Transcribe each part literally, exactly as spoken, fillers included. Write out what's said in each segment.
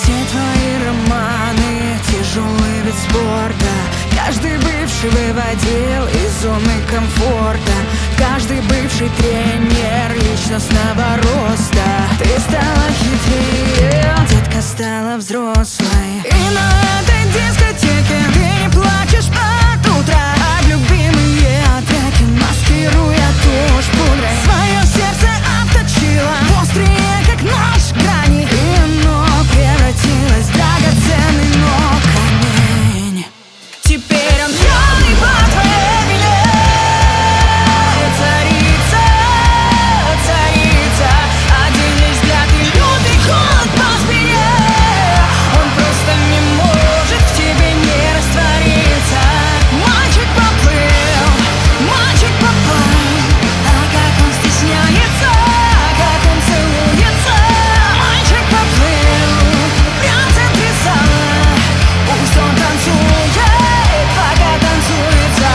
Все твои романы, тяжелый вид спорта. Каждый бывший выводил из зоны комфорта. Каждый бывший тренер личностного роста. Ты стала хитрее, детка стала взрослой. И на этой дискотеке ты не плачешь под утро. А любимые треки, маскируя тушь пудрой, свое сердце обточила в острые, как нож, грани. И оно превратилось в драгоценный, но камень. Теперь он пьяный по твоей вине. Царица, царица, один лишь взгляд и лютый холод по спине. Он просто не может в тебе не раствориться. Мальчик поплыл, мальчик попал. А как он стесняется, как он целуется. Мальчик поплыл, прям в центре зала. Пусть он танцует, пока танцуется.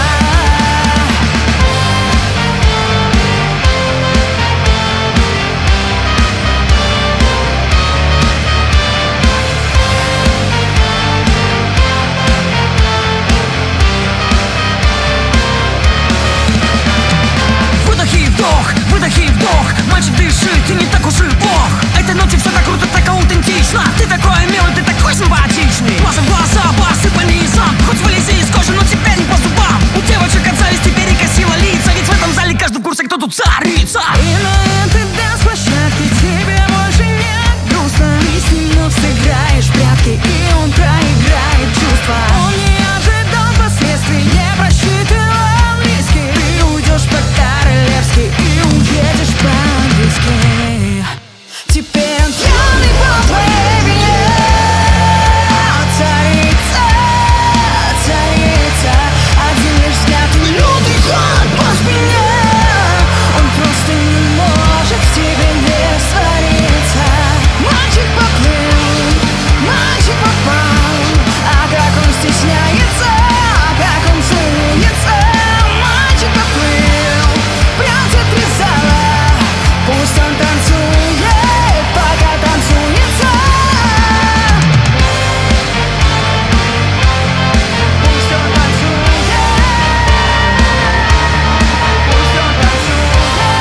Выдох и вдох, выдох и вдох. Мальчик дышит, ты не так уж и плох. Этой ночи все так круто, так аутентично. Ты такой милый, ты такой симпатичный. Глаза в глаза, басы по низам. Хоть вылези из кожи, но тебя не по зубам. У девочек от зависти перекосило лица. Ведь в этом зале каждый в курсе, кто тут царица. И на этой дэнс-площадке тебе больше не грустно. Ты с ним вновь сыграешь в прятки, и он проиграет чувства. Он не ожидал последствий, не просчитывал риски. Ты уйдешь по-королевски и уедешь по-английски. Теперь он пьяный по твоей вине. Царица, царица, один лишь взгляд и лютый холод по спине. Он просто не может в тебе не раствориться. Мальчик поплыл, мальчик попал. А как он стесняется, как он целуется. Мальчик поплыл, прям в центре зала. Пусть он танцует, пока танцуется. Пусть он танцует, пусть он танцует,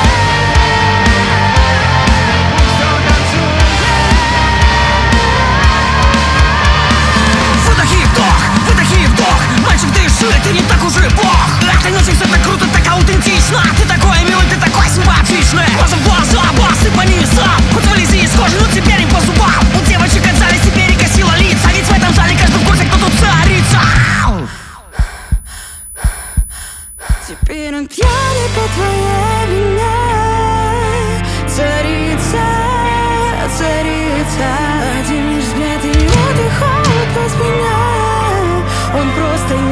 пусть он танцует. Выдох и вдох, выдох и вдох. Мальчик дышит, ты не так уж и плох. Этой ночью все так круто, так аутентично. Ты такой милый, ты такой симпатичный. Глаза в глаза, басы по низам. Хоть вылези из кожи, но теперь не по зубам. У девочек от зависти перекосило лица. Ведь в этом зале каждый в курсе, кто тут царица. Теперь он пьяный по твоей вине. Царица, царица, один лишь взгляд и лютый холод по спине. Он просто